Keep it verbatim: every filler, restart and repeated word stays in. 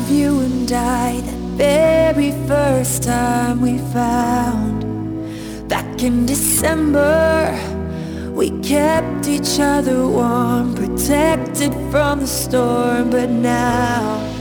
of you and I, that very first time we found. Back in December, we kept each other warm, protected from the storm. But now